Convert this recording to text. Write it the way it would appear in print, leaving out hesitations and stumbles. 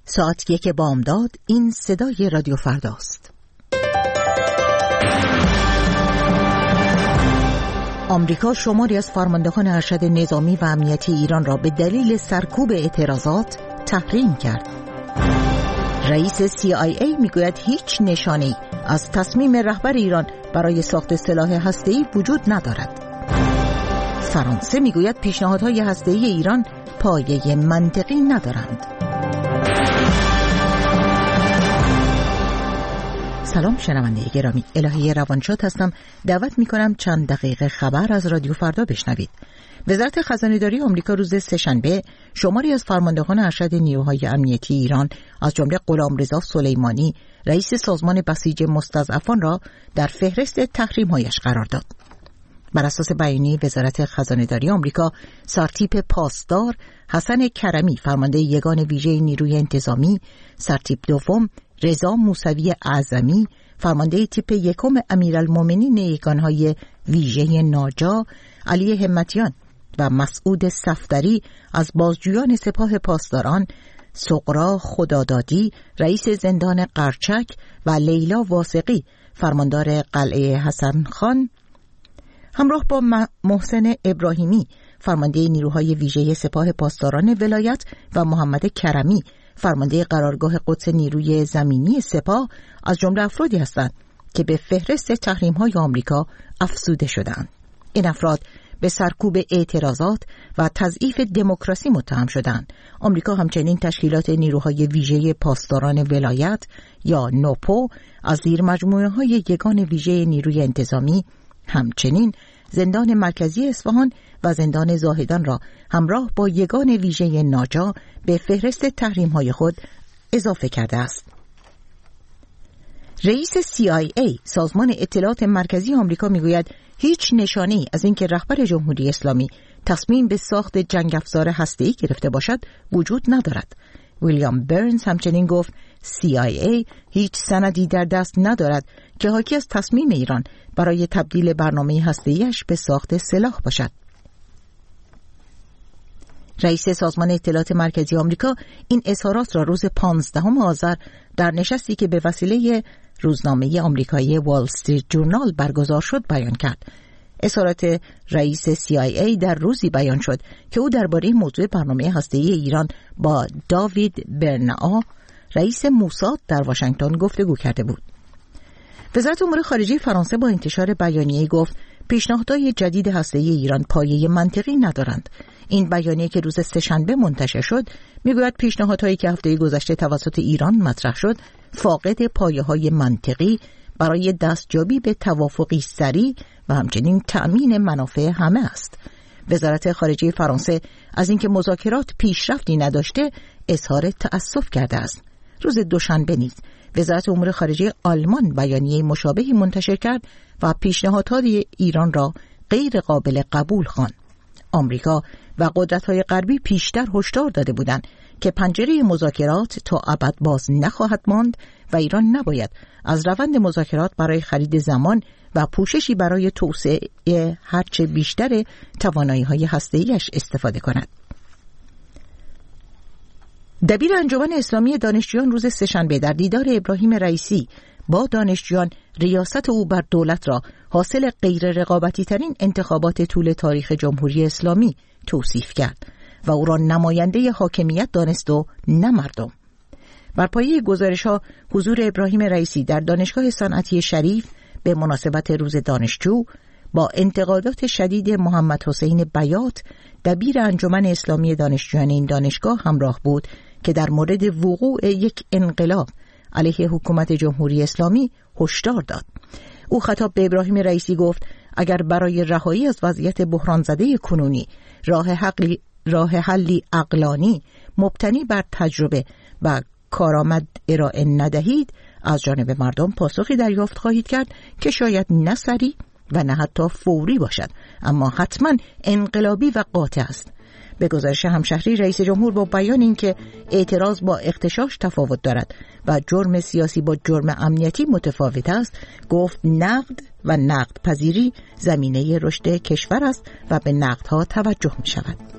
ساعت 1 بامداد. این صدای رادیو فرداست. آمریکا شماری از فرماندهان ارشد نظامی و امنیتی ایران را به دلیل سرکوب اعتراضات تحریم کرد. رئیس CIA میگوید هیچ نشانه‌ای از تصمیم رهبر ایران برای ساخت سلاح هسته‌ای وجود ندارد. فرانسه میگوید پیشنهادهای هسته‌ای ایران پایه منطقی ندارند. سلام شنونده گرامی، الهی روانشاد هستم. دعوت میکنم چند دقیقه خبر از رادیو فردا بشنوید. وزارت خزانه‌داری آمریکا روز سه‌شنبه شماری از فرماندهان ارشد نیروهای امنیتی ایران از جمله غلامرضا سلیمانی، رئیس سازمان بسیج مستضعفان را در فهرست تحریم‌هایش قرار داد. بر اساس بیانیه وزارت خزانه‌داری آمریکا، سرتیپ پاسدار حسن کرمی فرمانده یگان ویژه نیروی انتظامی، سرتیپ دوم رضا موسوی اعظمی فرمانده تیپ یکم امیرالمومنین یگانهای ویژه ناجا، علی همتیان و مسعود صفدری از بازجویان سپاه پاسداران، سغرا خدادادی رئیس زندان قرچک و لیلا واسقی فرماندار قلعه حسن خان همراه با محسن ابراهیمی فرمانده نیروهای ویژه سپاه پاسداران ولایت و محمد کرمی فرمانده قرارگاه قدس نیروی زمینی سپاه از جمله افرادی هستند که به فهرست تحریم‌های آمریکا افزوده شدند. این افراد به سرکوب اعتراضات و تضعیف دموکراسی متهم شدند. آمریکا همچنین تشکیلات نیروهای ویژه پاسداران ولایت یا نوپو از زیر مجموعه‌های یگان ویژه نیروی انتظامی، همچنین زندان مرکزی اصفهان و زندان زاهدان را همراه با یگان ویژه ناجا به فهرست تحریم‌های خود اضافه کرده است. رئیس CIA سازمان اطلاعات مرکزی آمریکا میگوید هیچ نشانه‌ای از اینکه رهبر جمهوری اسلامی تصمیم به ساخت جنگ افزار هسته‌ای گرفته باشد وجود ندارد. ویلیام برنز همچنین گفت CIA هیچ سندی در دست ندارد که حاکی از تصمیم ایران برای تبدیل برنامه هسته‌ایش به ساخت سلاح باشد. رئیس سازمان اطلاعات مرکزی آمریکا این اظهارات را روز 15 آذر در نشستی که به وسیله روزنامه آمریکایی وال استریت جورنال برگزار شد بیان کرد. اظهارات رئیس CIA در روزی بیان شد که او درباره موضوع برنامه هسته‌ای ایران با داوید برنئا رئیس موساد در واشنگتن گفتگو کرده بود. وزارت امور خارجه فرانسه با انتشار بیانیه گفت پیشنهادهای جدید هسته‌ای ایران پایه منطقی ندارند. این بیانیه که روز سه‌شنبه منتشر شد میگوید پیشنهادهایی که هفته گذشته توسط ایران مطرح شد فاقد پایه‌های منطقی برای دستیابی به توافقی سریع و همچنین تأمین منافع همه است. وزارت خارجه فرانسه از اینکه مذاکرات پیشرفتی نداشته اظهار تأسف کرده است. روز دوشنبه نیز وزارت امور خارجه آلمان بیانیه مشابهی منتشر کرد و پیشنهادهای ایران را غیر قابل قبول خواند. آمریکا و قدرت‌های غربی پیشتر هشدار داده بودند که پنجره مذاکرات تا ابد باز نخواهد ماند و ایران نباید از روند مذاکرات برای خرید زمان و پوششی برای توسعه هرچه بیشتر توانایی‌های هسته‌ایش استفاده کند. دبیر انجمن اسلامی دانشجویان روز سه‌شنبه در دیدار ابراهیم رئیسی با دانشجویان ریاست او بر دولت را حاصل غیر رقابتی ترین انتخابات طول تاریخ جمهوری اسلامی توصیف کرد و او را نماینده حاکمیت دانست و نه مردم. بر پایه گزارش‌ها حضور ابراهیم رئیسی در دانشگاه صنعتی شریف به مناسبت روز دانشجو با انتقادات شدید محمد حسین بیات دبیر انجمن اسلامی دانشجویان این دانشگاه همراه بود که در مورد وقوع یک انقلاب علیه حکومت جمهوری اسلامی هشدار داد. او خطاب به ابراهیم رئیسی گفت اگر برای رهایی از وضعیت بحران زده کنونی راه حلی عقلانی مبتنی بر تجربه و کارآمد ارائه ندهید از جانب مردم پاسخی دریافت خواهید کرد که شاید نه سریع و نه حتی فوری باشد اما حتما انقلابی و قاطع است. به گزارش همشهری رئیس جمهور با بیان اینکه اعتراض با اغتشاش تفاوت دارد و جرم سیاسی با جرم امنیتی متفاوت است گفت نقد و نقد پذیری زمینه رشد کشور است و به نقدها توجه می شود.